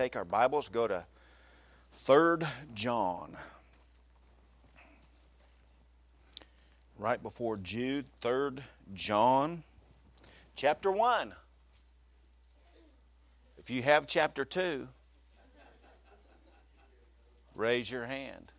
Take our Bibles, go to 3 John. Right before Jude, 3 John, chapter 1. If you have chapter 2, raise your hand.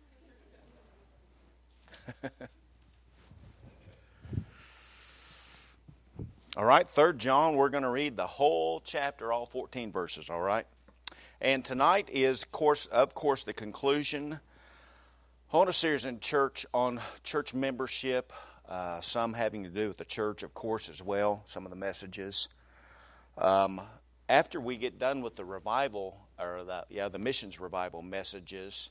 All right, 3 John, we're going to read the whole chapter, all 14 verses, all right? And tonight is, of course, the conclusion on a series in church on church membership, some having to do with the church, of course, as well, some of the messages. After we get done with the revival, or the missions revival messages,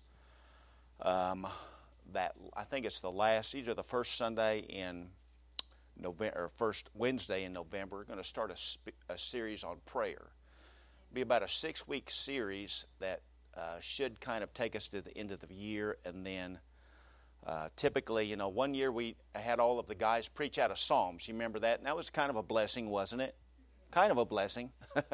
that I think it's either the first Sunday in November or first Wednesday in November, we're going to start a series on prayer. It'll be about a 6-week series that should kind of take us to the end of the year, and then typically, one year we had all of the guys preach out of Psalms. You remember that? And that was kind of a blessing, wasn't it? Kind of a blessing.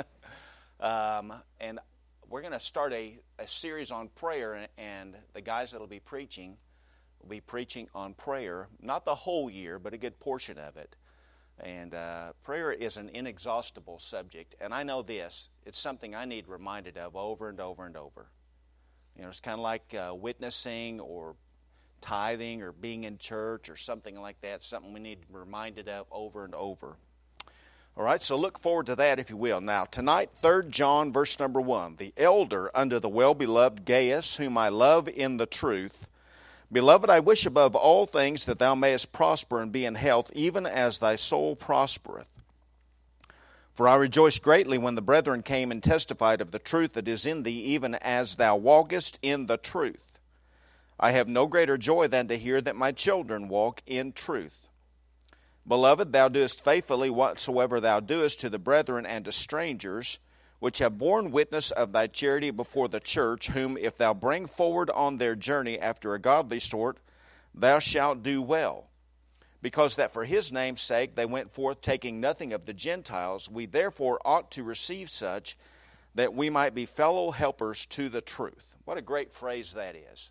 And we're going to start a series on prayer, and the guys that will be preaching on prayer, not the whole year, but a good portion of it. And prayer is an inexhaustible subject, and I know this, it's something I need reminded of over and over and over. It's kind of like witnessing or tithing or being in church or something like that, something we need reminded of over and over. All right, so look forward to that if you will. Now, tonight, 3 John, verse number 1. The elder under the well-beloved Gaius, whom I love in the truth. Beloved, I wish above all things that thou mayest prosper and be in health, even as thy soul prospereth. For I rejoiced greatly when the brethren came and testified of the truth that is in thee, even as thou walkest in the truth. I have no greater joy than to hear that my children walk in truth. Beloved, thou doest faithfully whatsoever thou doest to the brethren and to strangers, which have borne witness of thy charity before the church, whom if thou bring forward on their journey after a godly sort, thou shalt do well. Because that for his name's sake they went forth taking nothing of the Gentiles, we therefore ought to receive such, that we might be fellow helpers to the truth. What a great phrase that is.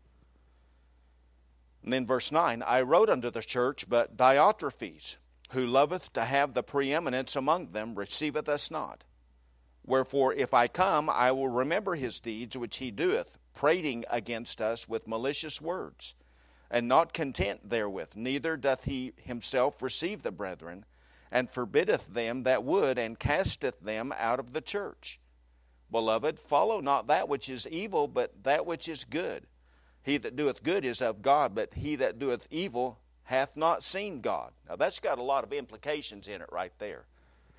And then verse 9, I wrote unto the church, but Diotrephes, who loveth to have the preeminence among them, receiveth us not. Wherefore, if I come, I will remember his deeds which he doeth, prating against us with malicious words, and not content therewith, neither doth he himself receive the brethren, and forbiddeth them that would, and casteth them out of the church. Beloved, follow not that which is evil, but that which is good. He that doeth good is of God, but he that doeth evil hath not seen God. Now that's got a lot of implications in it right there.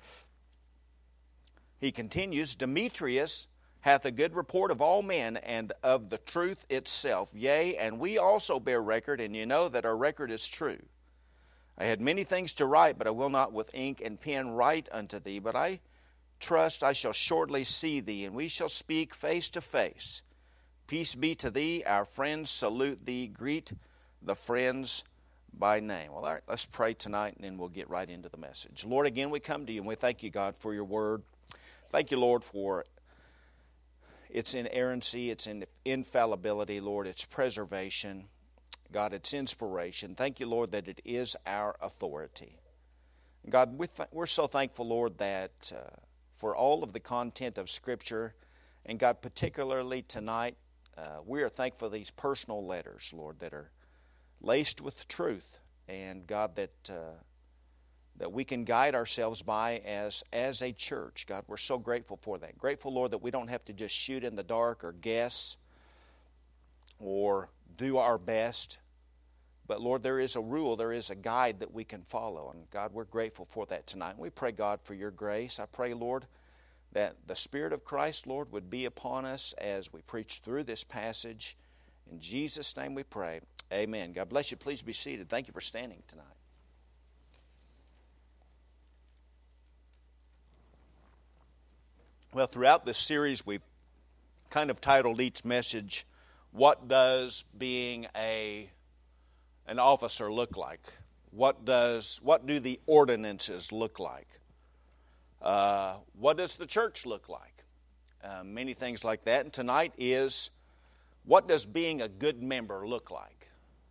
He continues, Demetrius hath a good report of all men and of the truth itself. Yea, and we also bear record, and you know that our record is true. I had many things to write, but I will not with ink and pen write unto thee. But I trust I shall shortly see thee, and we shall speak face to face. Peace be to thee. Our friends salute thee. Greet the friends by name. Well, all right, let's pray tonight, and then we'll get right into the message. Lord, again, we come to you, and we thank you, God, for your word. Thank you, Lord, for its inerrancy, its infallibility, Lord, its preservation. God, its inspiration. Thank you, Lord, that it is our authority. God, we're so thankful, Lord, that for all of the content of Scripture, and God, particularly tonight, we are thankful for these personal letters, Lord, that are laced with truth, and God, that we can guide ourselves by as a church. God, we're so grateful for that. Grateful, Lord, that we don't have to just shoot in the dark or guess or do our best. But, Lord, there is a rule, there is a guide that we can follow. And, God, we're grateful for that tonight. We pray, God, for your grace. I pray, Lord, that the Spirit of Christ, Lord, would be upon us as we preach through this passage. In Jesus' name we pray. Amen. God bless you. Please be seated. Thank you for standing tonight. Well, throughout this series, we've kind of titled each message, What Does Being an Officer Look Like? What do the ordinances look like? What does the church look like? many things like that. And tonight is, what does being a good member look like?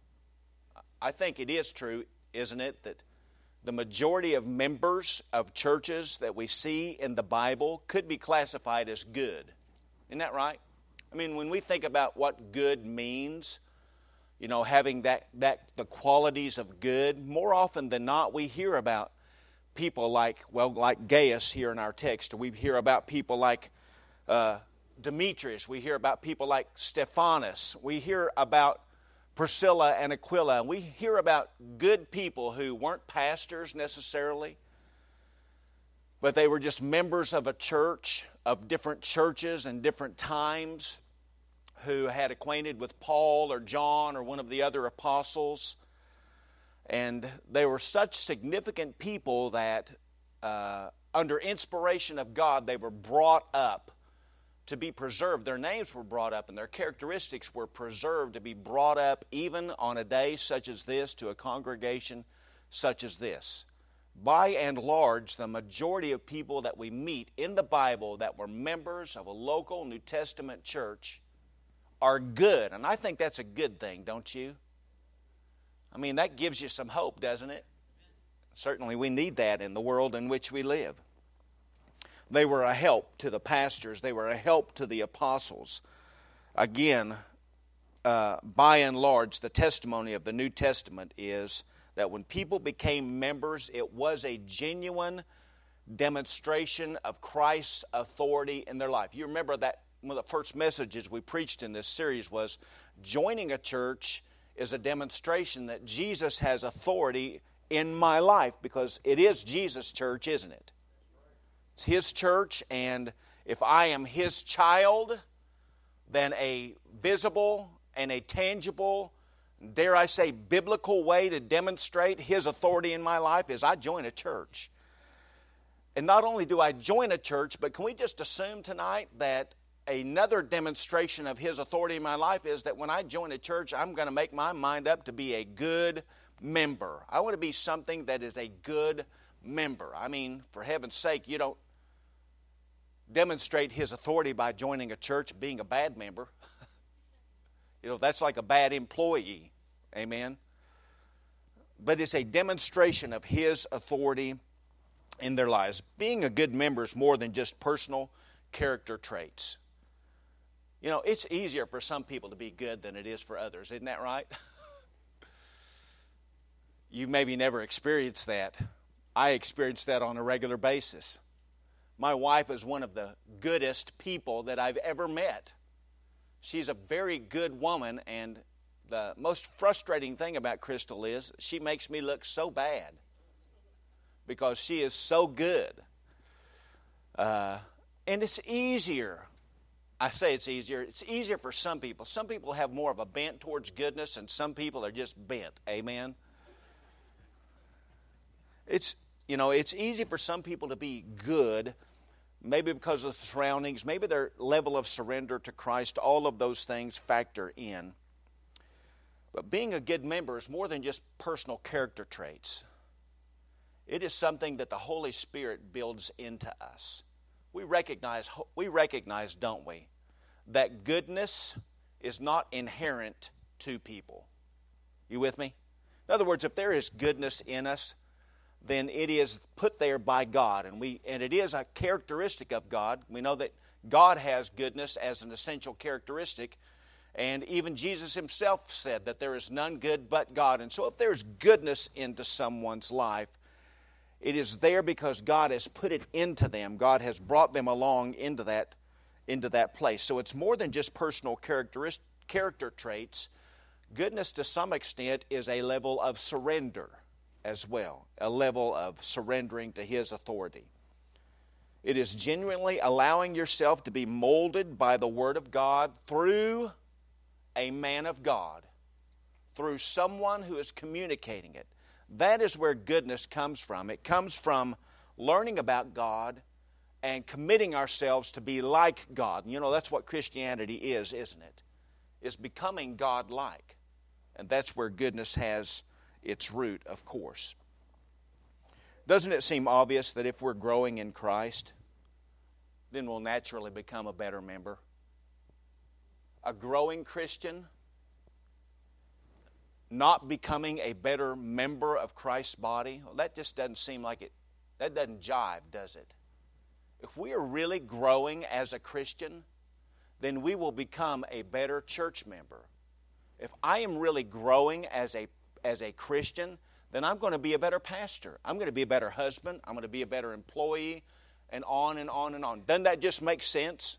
I think it is true, isn't it, that the majority of members of churches that we see in the Bible could be classified as good. Isn't that right? I mean, when we think about what good means, you know, having the qualities of good, more often than not, we hear about people like Gaius here in our text, or we hear about people like Demetrius, we hear about people like Stephanas, we hear about Priscilla and Aquila, and we hear about good people who weren't pastors necessarily, but they were just members of a church, of different churches and different times, who had acquainted with Paul or John or one of the other apostles. And they were such significant people that under inspiration of God, they were brought up to be preserved. Their names were brought up and their characteristics were preserved to be brought up even on a day such as this to a congregation such as this. By and large, the majority of people that we meet in the Bible that were members of a local New Testament church are good. And I think that's a good thing, don't you? I mean, that gives you some hope, doesn't it? Certainly we need that in the world in which we live. They were a help to the pastors. They were a help to the apostles. Again, by and large, the testimony of the New Testament is that when people became members, it was a genuine demonstration of Christ's authority in their life. You remember that one of the first messages we preached in this series was joining a church is a demonstration that Jesus has authority in my life, because it is Jesus' church, isn't it? It's His church, and if I am His child, then a visible and a tangible, dare I say, biblical way to demonstrate His authority in my life is I join a church. And not only do I join a church, but can we just assume tonight that another demonstration of His authority in my life is that when I join a church, I'm going to make my mind up to be a good member. I want to be something that is a good member. I mean, for heaven's sake, you don't demonstrate His authority by joining a church and being a bad member. You know, that's like a bad employee. Amen? But it's a demonstration of His authority in their lives. Being a good member is more than just personal character traits. You know, it's easier for some people to be good than it is for others. Isn't that right? You maybe never experienced that. I experience that on a regular basis. My wife is one of the goodest people that I've ever met. She's a very good woman, and the most frustrating thing about Crystal is she makes me look so bad because she is so good. And it's easier. I say it's easier. It's easier for some people. Some people have more of a bent towards goodness, and some people are just bent. Amen? It's easy for some people to be good, maybe because of the surroundings, maybe their level of surrender to Christ. All of those things factor in. But being a good member is more than just personal character traits. It is something that the Holy Spirit builds into us. We recognize, don't we, that goodness is not inherent to people. You with me? In other words, if there is goodness in us, then it is put there by God, and it is a characteristic of God. We know that God has goodness as an essential characteristic, and even Jesus Himself said that there is none good but God. And so if there's goodness into someone's life, it is there because God has put it into them. God has brought them along into that place. So it's more than just personal character traits. Goodness, to some extent, is a level of surrender as well, a level of surrendering to His authority. It is genuinely allowing yourself to be molded by the Word of God through a man of God, through someone who is communicating it. That is where goodness comes from. It comes from learning about God and committing ourselves to be like God. And you know, that's what Christianity is, isn't it? It's becoming God-like. And that's where goodness has its root, of course. Doesn't it seem obvious that if we're growing in Christ, then we'll naturally become a better member. A growing Christian not becoming a better member of Christ's body, well, that just doesn't seem like it. That doesn't jive, does it? If we are really growing as a Christian, then we will become a better church member. If I am really growing as a Christian, then I'm going to be a better pastor. I'm going to be a better husband. I'm going to be a better employee, and on and on and on. Doesn't that just make sense?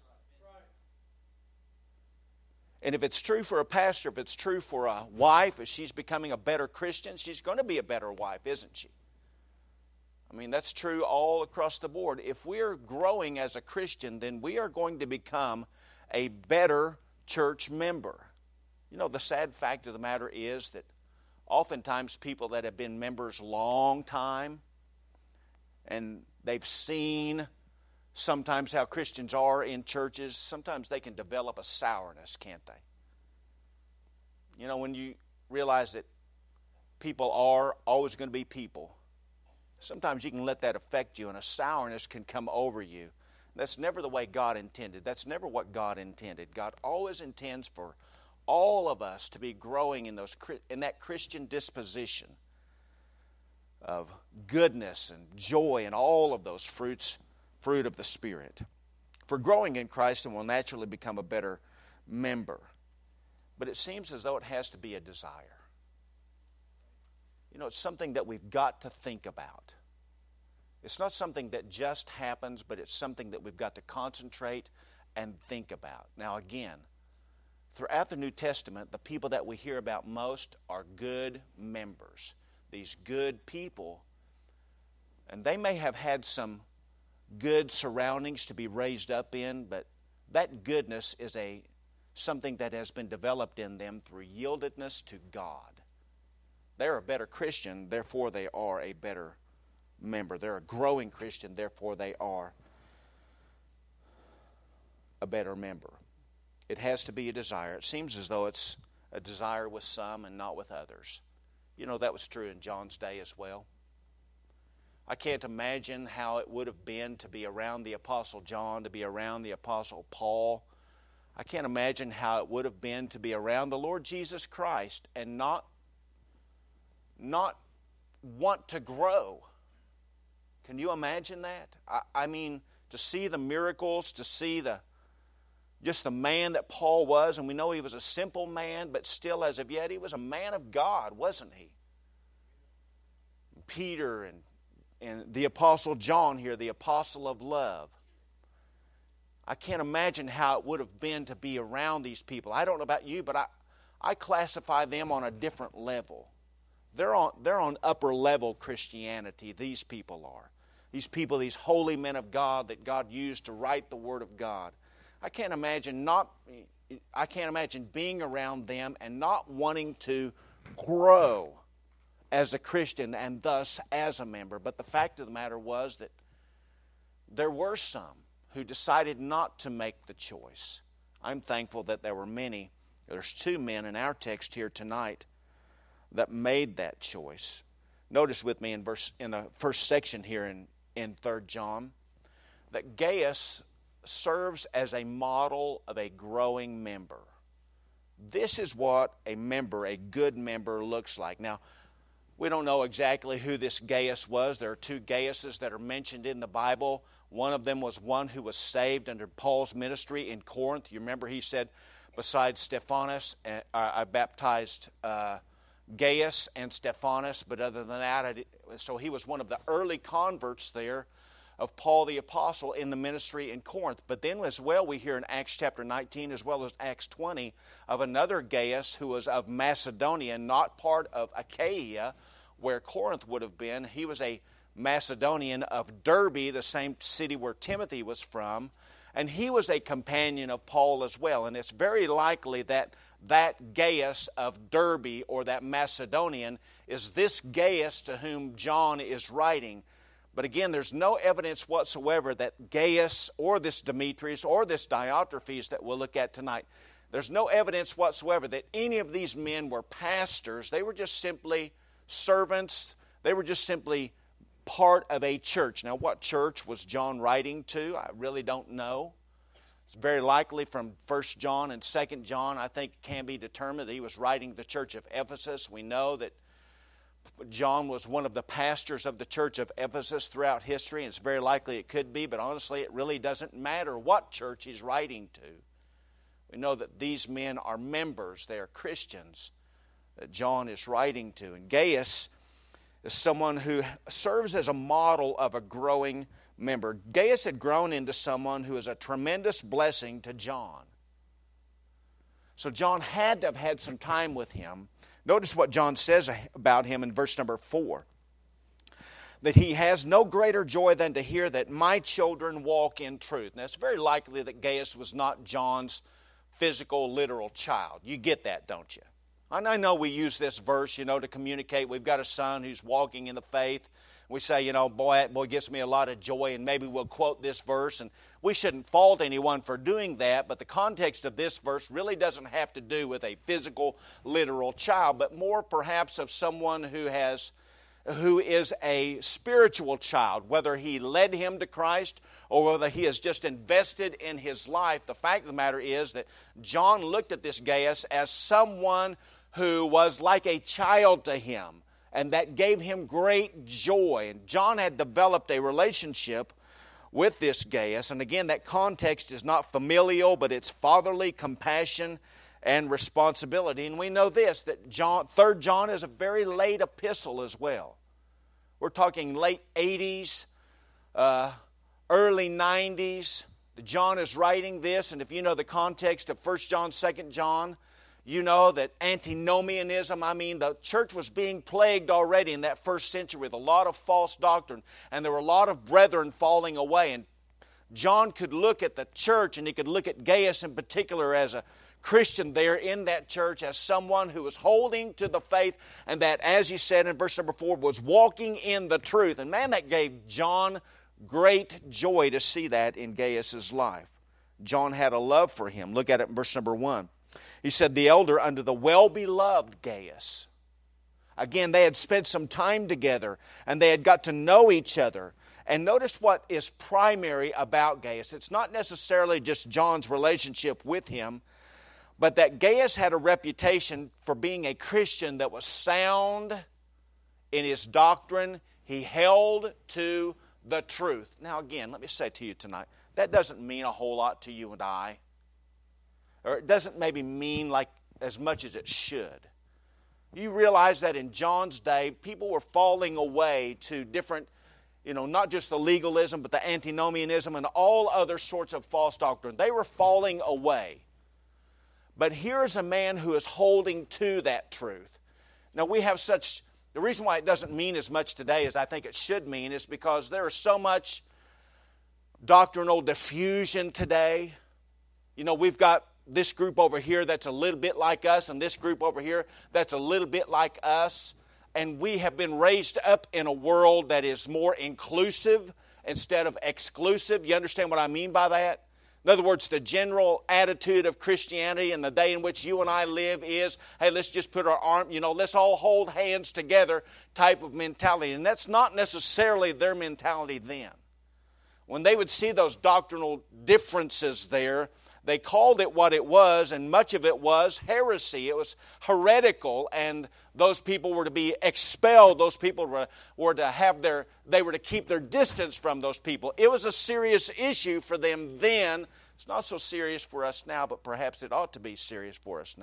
And if it's true for a pastor, if it's true for a wife, if she's becoming a better Christian, she's going to be a better wife, isn't she? I mean, that's true all across the board. If we're growing as a Christian, then we are going to become a better church member. You know, the sad fact of the matter is that oftentimes people that have been members a long time and they've seen sometimes how Christians are in churches, sometimes they can develop a sourness, can't they? You know, when you realize that people are always going to be people, sometimes you can let that affect you and a sourness can come over you. That's never the way God intended. That's never what God intended. God always intends for all of us to be growing in that Christian disposition of goodness and joy and all of those fruit of the Spirit. For growing in Christ and will naturally become a better member. But it seems as though it has to be a desire. You know, it's something that we've got to think about. It's not something that just happens, but it's something that we've got to concentrate and think about. Now again, throughout the New Testament, the people that we hear about most are good members. These good people, and they may have had some good surroundings to be raised up in, but that goodness is something that has been developed in them through yieldedness to God. They're a better Christian, therefore they are a better member. They're a growing Christian, therefore they are a better member. It has to be a desire. It seems as though it's a desire with some and not with others. You know, that was true in John's day as well. I can't imagine how it would have been to be around the Apostle John, to be around the Apostle Paul. I can't imagine how it would have been to be around the Lord Jesus Christ and not want to grow. Can you imagine that? I mean, to see the miracles, to see just the man that Paul was, and we know he was a simple man, but still as of yet he was a man of God, wasn't he? Peter and the Apostle John here, the apostle of love. I can't imagine how it would have been to be around these people. I don't know about you, but I classify them on a different level. They're on upper level Christianity, these people are. These people, these holy men of God that God used to write the Word of God. I can't imagine being around them and not wanting to grow as a Christian and thus as a member. But the fact of the matter was that there were some who decided not to make the choice. I'm thankful that there were many. There's two men in our text here tonight that made that choice. Notice with me in the first section here in 3 John that Gaius serves as a model of a growing member. This is what a good member looks like. Now, we don't know exactly who this Gaius was. There are two Gaiuses that are mentioned in the Bible. One of them was one who was saved under Paul's ministry in Corinth. You remember he said, besides Stephanas, I baptized Gaius and Stephanas, but other than that, so he was one of the early converts there of Paul the Apostle in the ministry in Corinth. But then as well we hear in Acts chapter 19 as well as Acts 20 of another Gaius who was of Macedonia, not part of Achaia where Corinth would have been. He was a Macedonian of Derbe, the same city where Timothy was from, and he was a companion of Paul as well. And it's very likely that Gaius of Derbe or that Macedonian is this Gaius to whom John is writing. But again, there's no evidence whatsoever that Gaius or this Demetrius or this Diotrephes that we'll look at tonight, there's no evidence whatsoever that any of these men were pastors. They were just simply servants. They were just simply part of a church. Now, what church was John writing to? I really don't know. It's very likely from 1 John and 2 John, I think it can be determined that he was writing the church of Ephesus. We know that John was one of the pastors of the church of Ephesus throughout history, and it's very likely it could be, but honestly, it really doesn't matter what church he's writing to. We know that these men are members, they are Christians that John is writing to. And Gaius is someone who serves as a model of a growing member. Gaius had grown into someone who is a tremendous blessing to John. So John had to have had some time with him. Notice what John says about him in verse number 4. That he has no greater joy than to hear that my children walk in truth. Now it's very likely that Gaius was not John's physical, literal child. You get that, don't you? And I know we use this verse, to communicate. We've got a son who's walking in the faith. We say, boy, that boy gives me a lot of joy, and maybe we'll quote this verse. And we shouldn't fault anyone for doing that, but the context of this verse really doesn't have to do with a physical, literal child, but more perhaps of someone who is a spiritual child, whether he led him to Christ or whether he has just invested in his life. The fact of the matter is that John looked at this Gaius as someone who was like a child to him, and that gave him great joy. And John had developed a relationship with this Gaius. And again, that context is not familial, but it's fatherly compassion and responsibility. And we know this, that 3 John is a very late epistle as well. We're talking late 80s, early 90s. John is writing this, and if you know the context of 1 John, 2 John, you know that antinomianism, the church was being plagued already in that first century with a lot of false doctrine, and there were a lot of brethren falling away. And John could look at the church, and he could look at Gaius in particular as a Christian there in that church, as someone who was holding to the faith, and that, as he said in verse number 4, was walking in the truth. And man, that gave John great joy to see that in Gaius' life. John had a love for him. Look at it in verse number 1. He said, the elder unto the well-beloved Gaius. Again, they had spent some time together, and they had got to know each other. And notice what is primary about Gaius. It's not necessarily just John's relationship with him, but that Gaius had a reputation for being a Christian that was sound in his doctrine. He held to the truth. Now again, let me say to you tonight, that doesn't mean a whole lot to you and I. Or it doesn't maybe mean like as much as it should. You realize that in John's day, people were falling away to different, not just the legalism, but the antinomianism and all other sorts of false doctrine. They were falling away. But here's a man who is holding to that truth. Now the reason why it doesn't mean as much today as I think it should mean is because there is so much doctrinal diffusion today. We've got this group over here that's a little bit like us, and this group over here that's a little bit like us. And we have been raised up in a world that is more inclusive instead of exclusive. You understand what I mean by that? In other words, the general attitude of Christianity in the day in which you and I live is, hey, let's just put our arm, let's all hold hands together type of mentality. And that's not necessarily their mentality then. When they would see those doctrinal differences there, they called it what it was, and much of it was heresy. It was heretical, and those people were to be expelled. Those people were to keep their distance from those people. It was a serious issue for them then. It's not so serious for us now, but perhaps it ought to be serious for us now.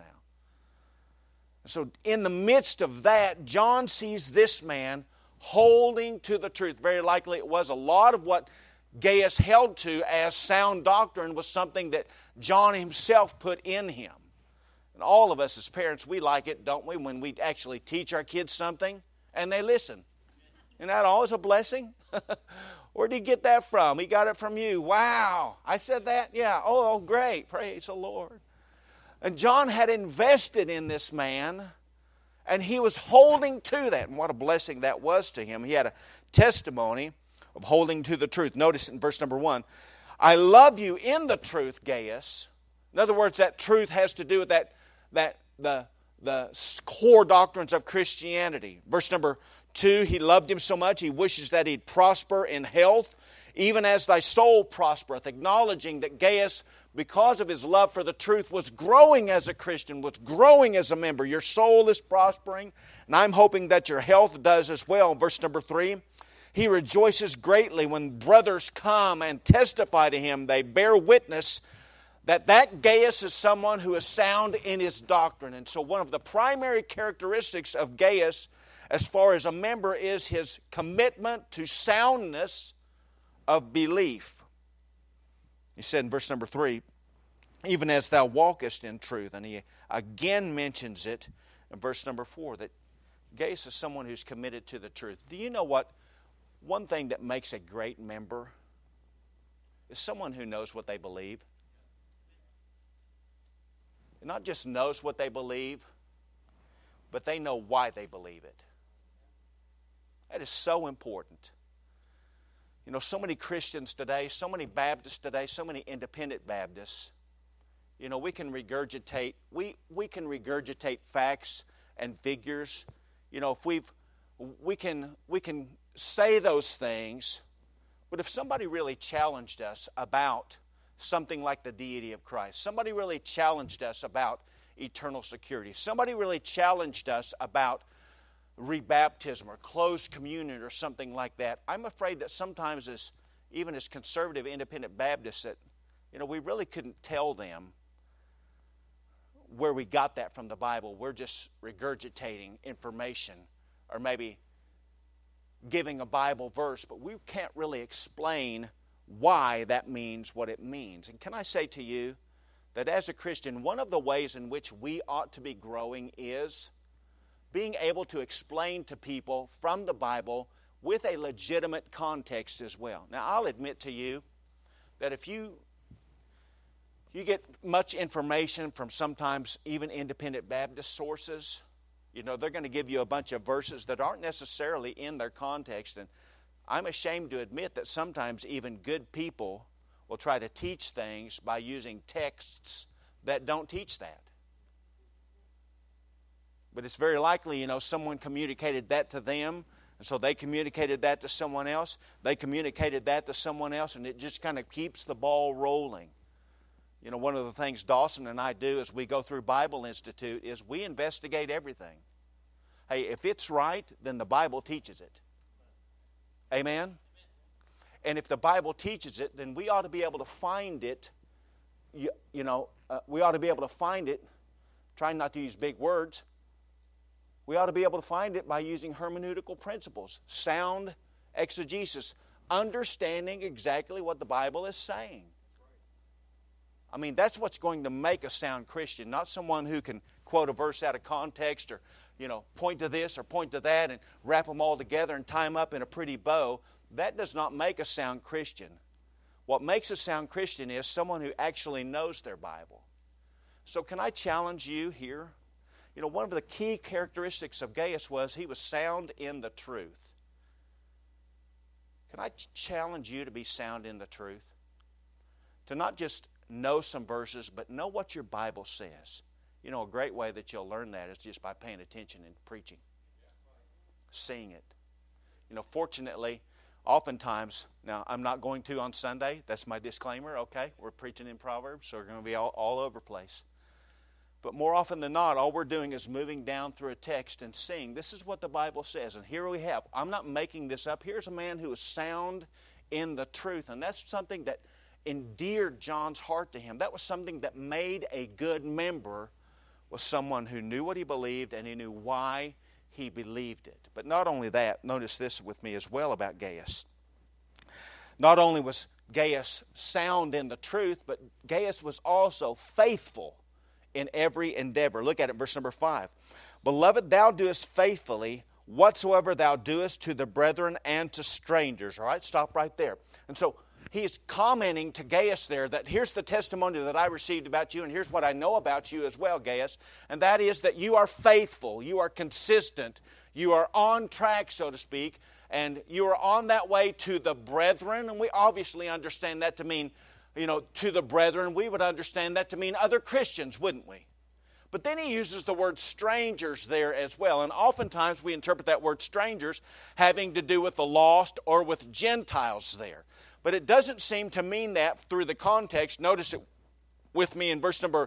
So in the midst of that, John sees this man holding to the truth. Very likely it was a lot of what Gaius held to as sound doctrine was something that John himself put in him. And all of us as parents, we like it, don't we, when we actually teach our kids something and they listen. Isn't that always a blessing? Where did he get that from? He got it from you. Wow. I said that? Yeah. Oh, great. Praise the Lord. And John had invested in this man, and he was holding to that. And what a blessing that was to him. He had a testimony of holding to the truth. Notice in verse number 1, I love you in the truth, Gaius. In other words, that truth has to do with the core doctrines of Christianity. Verse number 2, he loved him so much, he wishes that he'd prosper in health, even as thy soul prospereth, acknowledging that Gaius, because of his love for the truth, was growing as a Christian, was growing as a member. Your soul is prospering, and I'm hoping that your health does as well. Verse number 3, he rejoices greatly when brothers come and testify to him. They bear witness that Gaius is someone who is sound in his doctrine. And so one of the primary characteristics of Gaius as far as a member is his commitment to soundness of belief. He said in verse number 3, even as thou walkest in truth. And he again mentions it in verse number 4, that Gaius is someone who's committed to the truth. Do you know what? One thing that makes a great member is someone who knows what they believe. And not just knows what they believe, but they know why they believe it. That is so important. You know, so many Christians today, so many Baptists today, so many independent Baptists, you know, we can regurgitate facts and figures. You know, if we can say those things, but if somebody really challenged us about something like the deity of Christ, somebody really challenged us about eternal security, somebody really challenged us about rebaptism or closed communion or something like that, I'm afraid that sometimes even as conservative independent Baptists, that, you know, we really couldn't tell them where we got that from the Bible. We're just regurgitating information or maybe giving a Bible verse, but we can't really explain why that means what it means. And can I say to you that as a Christian, one of the ways in which we ought to be growing is being able to explain to people from the Bible with a legitimate context as well. Now, I'll admit to you that if you get much information from sometimes even independent Baptist sources, you know, they're going to give you a bunch of verses that aren't necessarily in their context. And I'm ashamed to admit that sometimes even good people will try to teach things by using texts that don't teach that. But it's very likely, you know, someone communicated that to them, and so they communicated that to someone else. They communicated that to someone else, and it just kind of keeps the ball rolling. You know, one of the things Dawson and I do as we go through Bible Institute is we investigate everything. Hey, if it's right, then the Bible teaches it. Amen? And if the Bible teaches it, then we ought to be able to find it. We ought to be able to find it, trying not to use big words. We ought to be able to find it by using hermeneutical principles, sound exegesis, understanding exactly what the Bible is saying. I mean, that's what's going to make a sound Christian, not someone who can quote a verse out of context or, you know, point to this or point to that and wrap them all together and tie them up in a pretty bow. That does not make a sound Christian. What makes a sound Christian is someone who actually knows their Bible. So can I challenge you here? You know, one of the key characteristics of Gaius was he was sound in the truth. Can I challenge you to be sound in the truth? To not just know some verses, but know what your Bible says. You know, a great way that you'll learn that is just by paying attention and preaching. Seeing it. You know, fortunately, oftentimes, now I'm not going to on Sunday. That's my disclaimer, okay? We're preaching in Proverbs, so we're going to be all over the place. But more often than not, all we're doing is moving down through a text and seeing, this is what the Bible says. And here we have, I'm not making this up. Here's a man who is sound in the truth. And that's something that endeared John's heart to him. That was something that made a good member, was someone who knew what he believed and he knew why he believed it. But not only that, notice this with me as well about Gaius. Not only was Gaius sound in the truth, but Gaius was also faithful in every endeavor. Look at it, verse number 5. Beloved, thou doest faithfully whatsoever thou doest to the brethren and to strangers. All right, stop right there. And so he's commenting to Gaius there that here's the testimony that I received about you, and here's what I know about you as well, Gaius. And that is that you are faithful, you are consistent, you are on track, so to speak, and you are on that way to the brethren. And we obviously understand that to mean, you know, to the brethren. We would understand that to mean other Christians, wouldn't we? But then he uses the word strangers there as well. And oftentimes we interpret that word strangers having to do with the lost or with Gentiles there. But it doesn't seem to mean that through the context. Notice it with me in verse number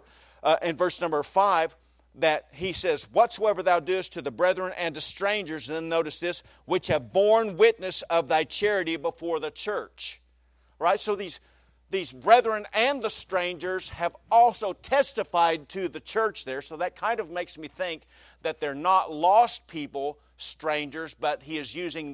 5, that he says, whatsoever thou doest to the brethren and to strangers, and then notice this, which have borne witness of thy charity before the church. Right? So these brethren and the strangers have also testified to the church there. So that kind of makes me think that they're not lost people, strangers, but he is using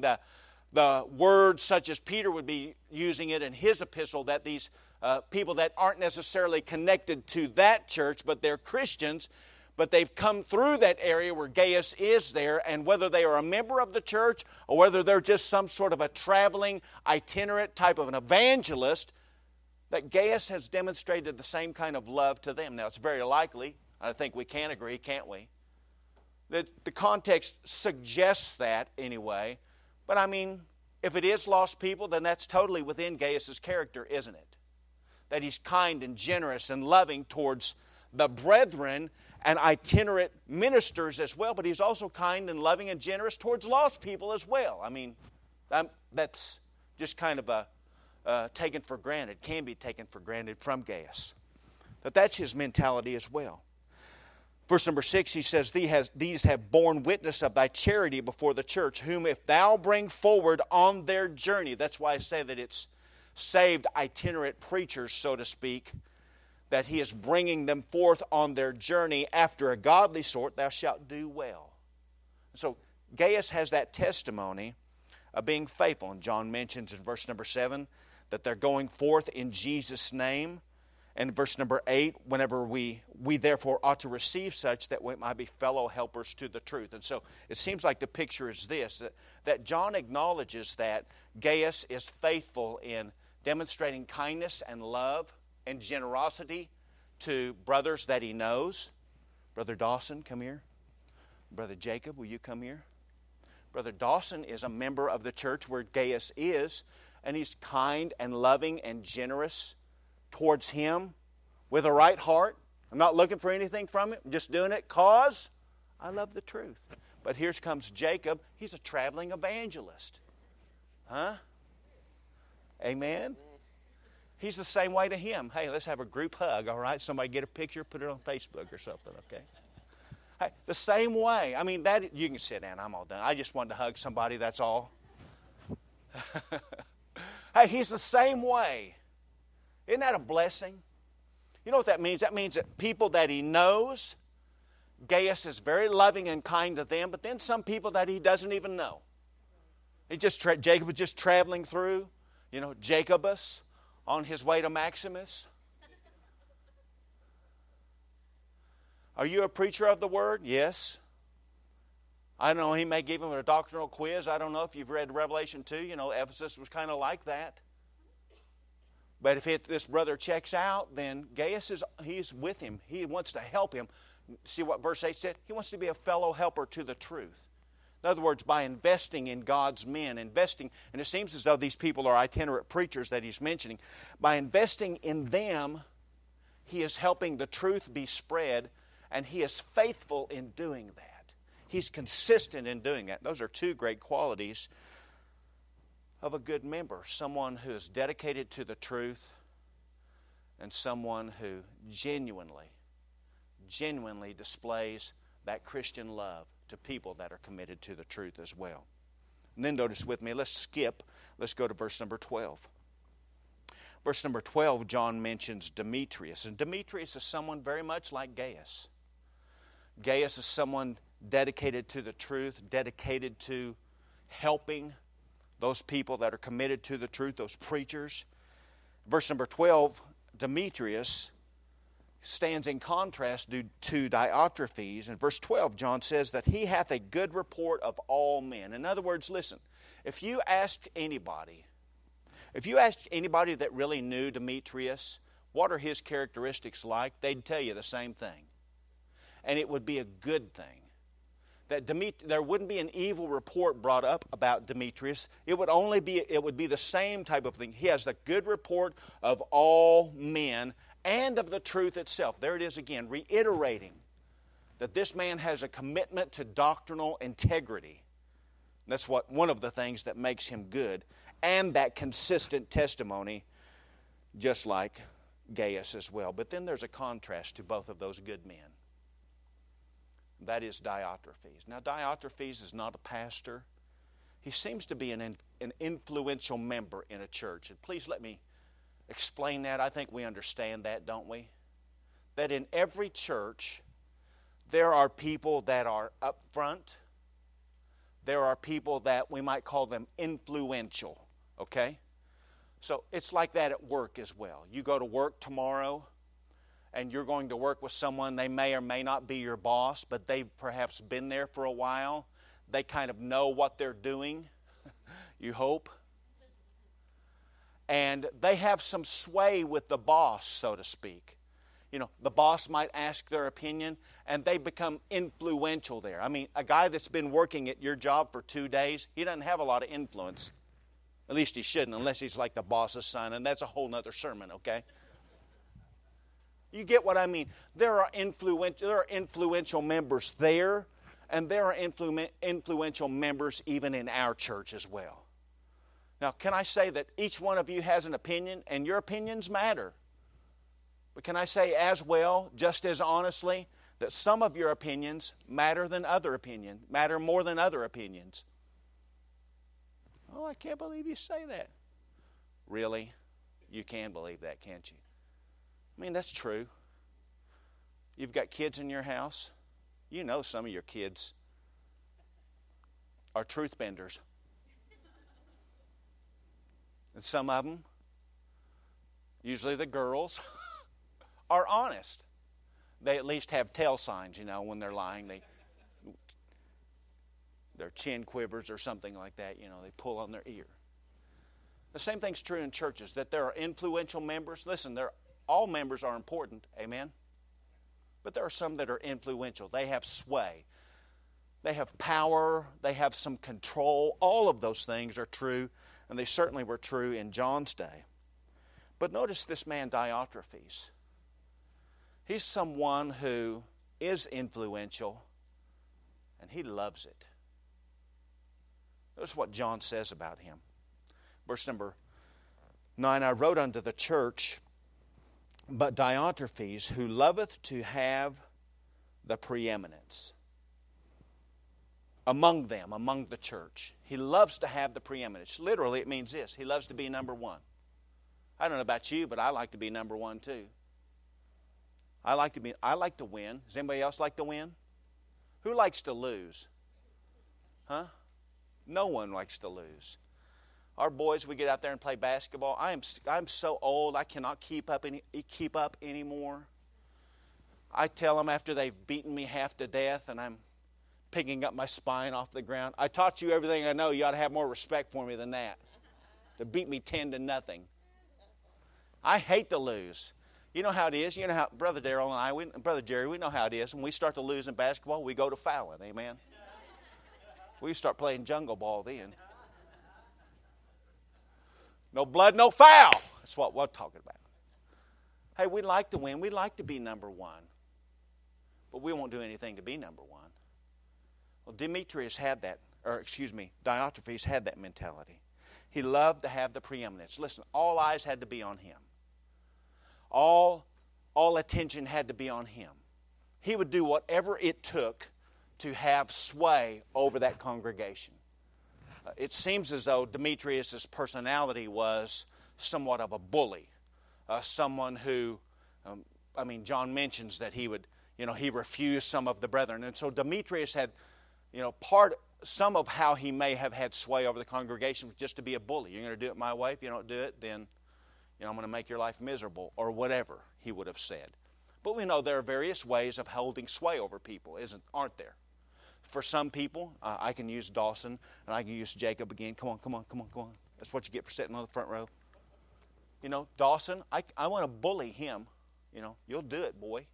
the word such as Peter would be using it in his epistle, that these people that aren't necessarily connected to that church, but they're Christians, but they've come through that area where Gaius is there, and whether they are a member of the church or whether they're just some sort of a traveling, itinerant type of an evangelist, that Gaius has demonstrated the same kind of love to them. Now, it's very likely, I think we can agree, can't we, that the context suggests that anyway. But I mean, if it is lost people, then that's totally within Gaius' character, isn't it? That he's kind and generous and loving towards the brethren and itinerant ministers as well, but he's also kind and loving and generous towards lost people as well. I mean, that's just kind of a taken for granted, can be taken for granted from Gaius. But that's his mentality as well. Verse number 6, he says, these have borne witness of thy charity before the church, whom if thou bring forward on their journey. That's why I say that it's saved itinerant preachers, so to speak, that he is bringing them forth on their journey after a godly sort, thou shalt do well. So Gaius has that testimony of being faithful. And John mentions in verse number 7 that they're going forth in Jesus' name. And verse number 8, whenever we therefore ought to receive such that we might be fellow helpers to the truth. And so it seems like the picture is this, that John acknowledges that Gaius is faithful in demonstrating kindness and love and generosity to brothers that he knows. Brother Dawson, come here. Brother Jacob, will you come here? Brother Dawson is a member of the church where Gaius is, and he's kind and loving and generous towards him with a right heart. I'm not looking for anything from him. I'm just doing it because I love the truth. But here comes Jacob. He's a traveling evangelist. Huh? Amen? He's the same way to him. Hey, let's have a group hug, all right? Somebody get a picture, put it on Facebook or something, okay? Hey, the same way. I mean, that you can sit down. I'm all done. I just wanted to hug somebody, that's all. Hey, he's the same way. Isn't that a blessing? You know what that means? That means that people that he knows, Gaius is very loving and kind to them, but then some people that he doesn't even know. Jacob was just traveling through, Jacobus on his way to Maximus. Are you a preacher of the word? Yes. I don't know, he may give him a doctrinal quiz. I don't know if you've read Revelation 2. Ephesus was kind of like that. But if this brother checks out, then Gaius he's with him. He wants to help him. See what verse 8 said? He wants to be a fellow helper to the truth. In other words, by investing in God's men, and it seems as though these people are itinerant preachers that he's mentioning. By investing in them, he is helping the truth be spread, and he is faithful in doing that. He's consistent in doing that. Those are two great qualities of a good member. Someone who is dedicated to the truth, and someone who genuinely displays that Christian love to people that are committed to the truth as well. And then notice with me, let's go to verse number 12. Verse number 12, John mentions Demetrius. And Demetrius is someone very much like Gaius. Gaius is someone dedicated to the truth, dedicated to helping those people that are committed to the truth, those preachers. Verse number 12, Demetrius stands in contrast to Diotrephes. In verse 12, John says that he hath a good report of all men. In other words, listen, if you ask anybody that really knew Demetrius, what are his characteristics like, they'd tell you the same thing. And it would be a good thing. That there wouldn't be an evil report brought up about Demetrius. It would be the same type of thing. He has a good report of all men and of the truth itself. There it is again, reiterating that this man has a commitment to doctrinal integrity. That's one of the things that makes him good. And that consistent testimony, just like Gaius as well. But then there's a contrast to both of those good men. That is Diotrephes. Now, Diotrephes is not a pastor. He seems to be an influential member in a church. And please let me explain that. I think we understand that, don't we? That in every church, there are people that are up front. There are people that we might call them influential, okay? So it's like that at work as well. You go to work tomorrow, and you're going to work with someone. They may or may not be your boss, but they've perhaps been there for a while. They kind of know what they're doing, you hope. And they have some sway with the boss, so to speak. You know, the boss might ask their opinion, and they become influential there. I mean, a guy that's been working at your job for 2 days, he doesn't have a lot of influence. At least he shouldn't, unless he's like the boss's son, and that's a whole other sermon, okay? You get what I mean? There are influential members there, and there are influential members even in our church as well. Now, can I say that each one of you has an opinion, and your opinions matter? But can I say as well, just as honestly, that some of your opinions matter more than other opinions? Oh, I can't believe you say that. Really? You can believe that, can't you? I mean, that's true. You've got kids in your house. You know some of your kids are truth benders. And some of them, usually the girls, are honest. They at least have tail signs, you know, when they're lying. Their chin quivers or something like that, you know, they pull on their ear. The same thing's true in churches, that there are influential members. Listen, all members are important, amen? But there are some that are influential. They have sway. They have power. They have some control. All of those things are true, and they certainly were true in John's day. But notice this man Diotrephes. He's someone who is influential, and he loves it. Notice what John says about him. Verse number 9, I wrote unto the church, but Diotrephes, who loveth to have the preeminence among them, among the church. He loves to have the preeminence. Literally, it means this. He loves to be number one. I don't know about you, but I like to be number one too. I like to win. Does anybody else like to win? Who likes to lose? Huh? No one likes to lose. Our boys, we get out there and play basketball. I'm so old, I cannot keep up anymore. I tell them after they've beaten me half to death and I'm picking up my spine off the ground, I taught you everything I know. You ought to have more respect for me than that. To beat me 10-0. I hate to lose. You know how it is. You know how Brother Darrell and I, Brother Jerry, we know how it is. When we start to lose in basketball, we go to fouling. Amen. We start playing jungle ball then. No blood, no foul. That's what we're talking about. Hey, we like to win. We like to be number one. But we won't do anything to be number one. Well, Diotrephes had that mentality. He loved to have the preeminence. Listen, all eyes had to be on him. All attention had to be on him. He would do whatever it took to have sway over that congregation. It seems as though Demetrius' personality was somewhat of a bully. Someone who, John mentions that he refused some of the brethren. And so Demetrius had, some of how he may have had sway over the congregation was just to be a bully. You're going to do it my way. If you don't do it, then I'm going to make your life miserable, or whatever he would have said. But we know there are various ways of holding sway over people, aren't there? For some people, I can use Dawson, and I can use Jacob again. Come on. That's what you get for sitting on the front row. Dawson, I want to bully him. You'll do it, boy.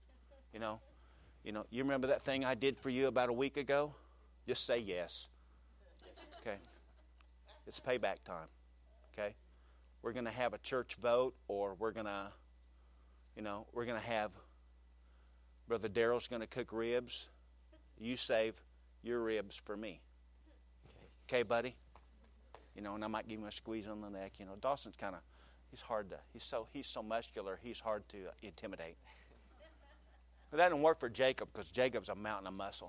You remember that thing I did for you about a week ago? Just say yes. Okay. It's payback time. Okay. We're going to have a church vote, or we're going to have Brother Daryl's going to cook ribs. You save your ribs for me. Okay, buddy? You know, and I might give him a squeeze on the neck. You know, Dawson's kind of, he's so muscular, he's hard to intimidate. But that didn't work for Jacob because Jacob's a mountain of muscle.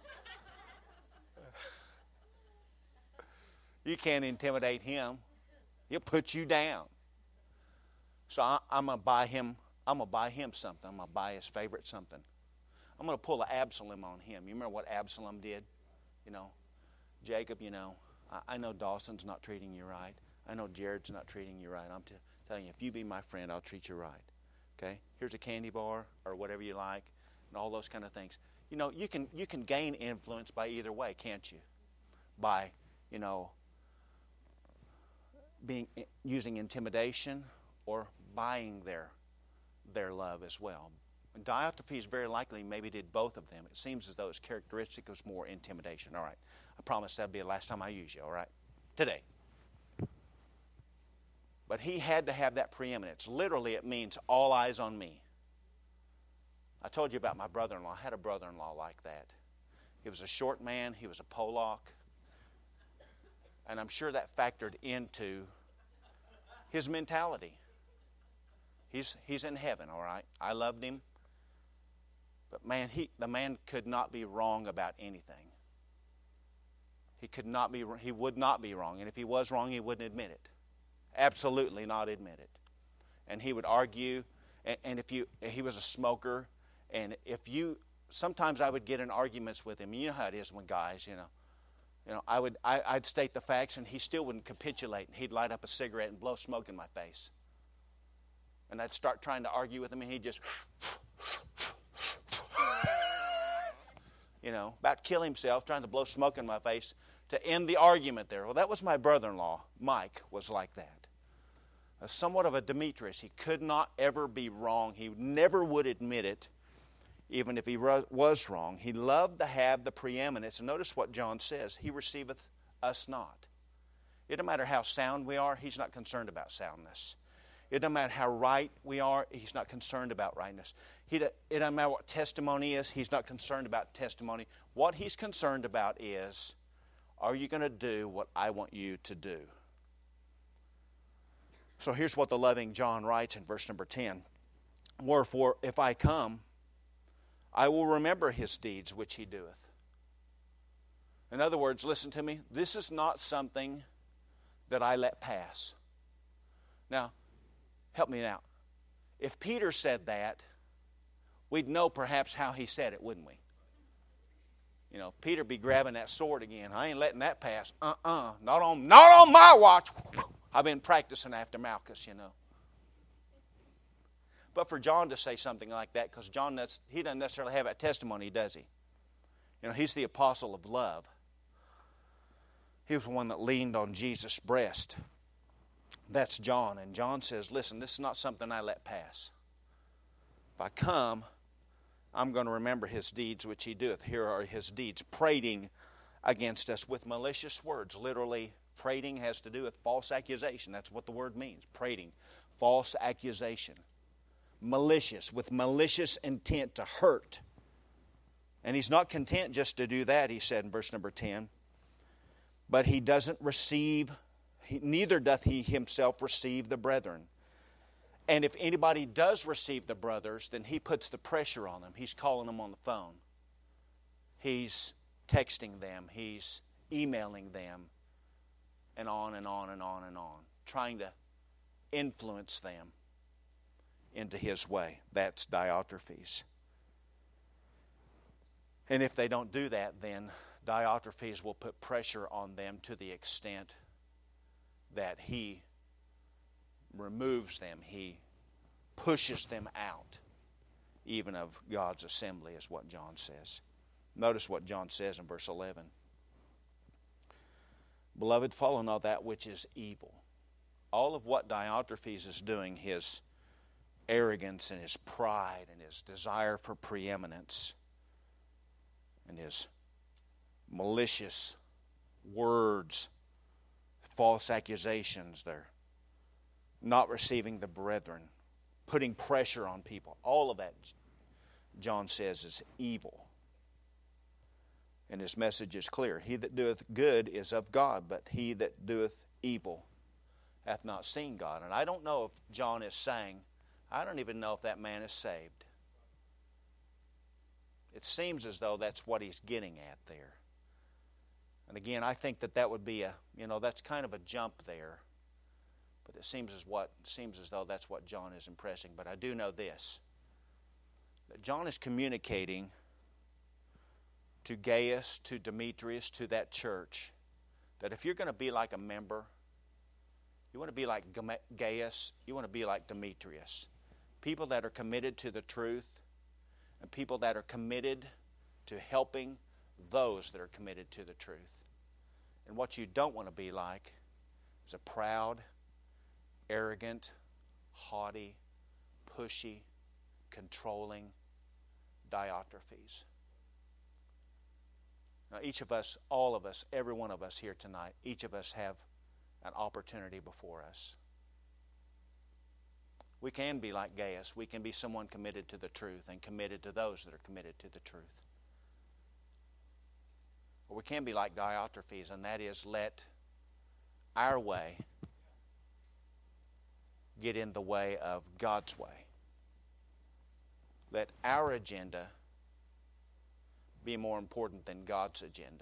You can't intimidate him. He'll put you down. So I'm going to buy him something. I'm going to buy his favorite something. I'm going to pull an Absalom on him. You remember what Absalom did? You know, Jacob, you know, I know Dawson's not treating you right. I know Jared's not treating you right. I'm telling you, if you be my friend, I'll treat you right. Okay? Here's a candy bar or whatever you like and all those kind of things. You know, you can gain influence by either way, can't you? By, you know, using intimidation or buying their love as well. And Diotrephes very likely maybe did both of them. It seems as though his characteristic was more intimidation. All right. I promise that'll be the last time I use you, all right? Today. But he had to have that preeminence. Literally, it means all eyes on me. I told you about my brother-in-law. I had a brother-in-law like that. He was a short man. He was a Polak. And I'm sure that factored into his mentality. He's in heaven, all right? I loved him. But man, the man could not be wrong about anything. He would not be wrong. And if he was wrong, he wouldn't admit it. Absolutely not admit it. And he would argue. And he was a smoker. And sometimes I would get in arguments with him. You know how it is when guys, you know, I'd state the facts and he still wouldn't capitulate. He'd light up a cigarette and blow smoke in my face. And I'd start trying to argue with him and he'd just, you know, about to kill himself, trying to blow smoke in my face to end the argument there. Well, that was my brother-in-law. Mike was like that. Somewhat of a Demetrius. He could not ever be wrong. He never would admit it, even if he was wrong. He loved to have the preeminence. And notice what John says. He receiveth us not. It doesn't matter how sound we are. He's not concerned about soundness. It doesn't matter how right we are. He's not concerned about rightness. It doesn't matter what testimony is. He's not concerned about testimony. What he's concerned about is, are you going to do what I want you to do? So here's what the loving John writes in verse number 10. Wherefore, if I come, I will remember his deeds which he doeth. In other words, listen to me. This is not something that I let pass. Now, help me out. If Peter said that, we'd know perhaps how he said it, wouldn't we? You know, Peter be grabbing that sword again. I ain't letting that pass. Not on my watch. I've been practicing after Malchus, you know. But for John to say something like that, because John, he doesn't necessarily have that testimony, does he? You know, he's the apostle of love. He was the one that leaned on Jesus' breast. That's John. And John says, listen, this is not something I let pass. If I come, I'm going to remember his deeds which he doeth. Here are his deeds, prating against us with malicious words. Literally, prating has to do with false accusation. That's what the word means, prating. False accusation. Malicious, with malicious intent to hurt. And he's not content just to do that, he said in verse number 10. But he doesn't receive, neither doth he himself receive the brethren. And if anybody does receive the brothers, then he puts the pressure on them. He's calling them on the phone. He's texting them. He's emailing them. And on and on and on and on. Trying to influence them into his way. That's Diotrephes. And if they don't do that, then Diotrephes will put pressure on them to the extent that he removes them. He pushes them out, even of God's assembly, is what John says. Notice what John says in verse 11. Beloved, follow not that which is evil. All of what Diotrephes is doing, his arrogance and his pride and his desire for preeminence and his malicious words, false accusations, they're not receiving the brethren, putting pressure on people. All of that, John says is evil. And his message is clear. He that doeth good is of God, but he that doeth evil hath not seen God. And I don't know if John is saying, I don't even know if that man is saved. It seems as though that's what he's getting at there. And again, I think that would be that's kind of a jump there. But it seems as though that's what John is impressing. But I do know this, that John is communicating to Gaius, to Demetrius, to that church, that if you're going to be like a member, you want to be like Gaius, you want to be like Demetrius. People that are committed to the truth, and people that are committed to helping those that are committed to the truth. And what you don't want to be like is a proud, arrogant, haughty, pushy, controlling Diotrephes. Now each of us, all of us, every one of us here tonight, each of us have an opportunity before us. We can be like Gaius. We can be someone committed to the truth and committed to those that are committed to the truth. Or we can be like Diotrephes, and that is let our way get in the way of God's way. Let our agenda be more important than God's agenda.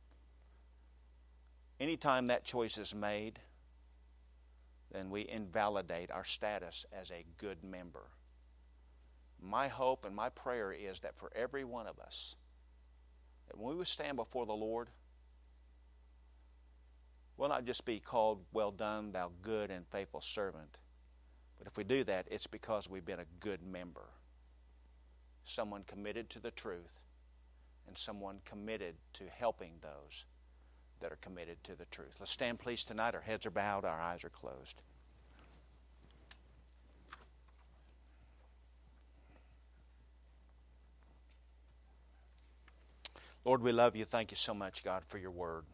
Anytime that choice is made, then we invalidate our status as a good member. My hope and my prayer is that for every one of us, that when we would stand before the Lord, we'll not just be called, well done, thou good and faithful servant. But if we do that, it's because we've been a good member. Someone committed to the truth, and someone committed to helping those that are committed to the truth. Let's stand, please, tonight. Our heads are bowed, our eyes are closed. Lord, we love you. Thank you so much, God, for your word.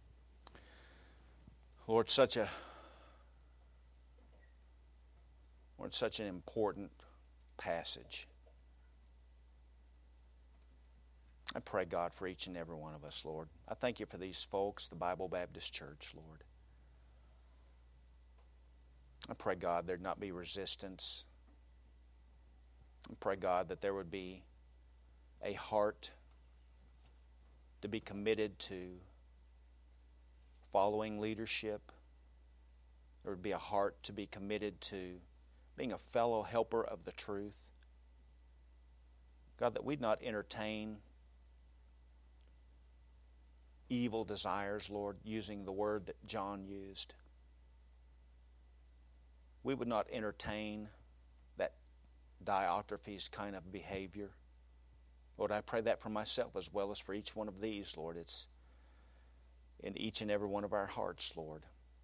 Lord, such an important passage. I pray, God, for each and every one of us, Lord. I thank you for these folks, the Bible Baptist Church, Lord. I pray, God, there'd not be resistance. I pray, God, that there would be a heart to be committed to following leadership. There would be a heart to be committed to being a fellow helper of the truth. God, that we'd not entertain evil desires, Lord, using the word that John used. We would not entertain that Diotrephes kind of behavior. Lord, I pray that for myself as well as for each one of these, Lord. It's in each and every one of our hearts, Lord.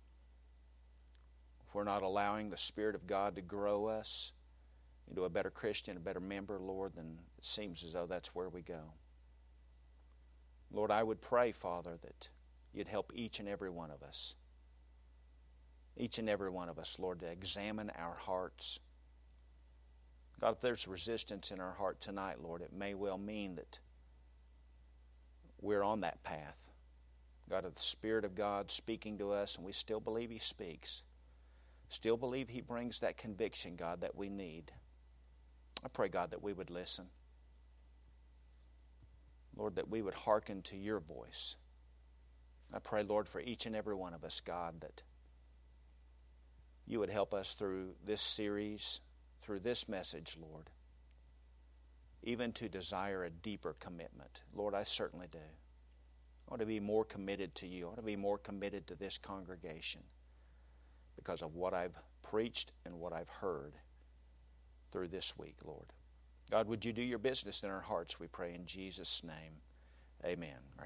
If we're not allowing the Spirit of God to grow us into a better Christian, a better member, Lord, then it seems as though that's where we go. Lord, I would pray, Father, that you'd help each and every one of us. Each and every one of us, Lord, to examine our hearts. God, if there's resistance in our heart tonight, Lord, it may well mean that we're on that path. God, of the Spirit of God speaking to us, and we still believe He speaks. Still believe He brings that conviction, God, that we need. I pray, God, that we would listen. Lord, that we would hearken to your voice. I pray, Lord, for each and every one of us, God, that you would help us through this series, through this message, Lord, even to desire a deeper commitment. Lord, I certainly do. I want to be more committed to you. I want to be more committed to this congregation because of what I've preached and what I've heard through this week, Lord. God, would you do your business in our hearts, we pray in Jesus' name. Amen.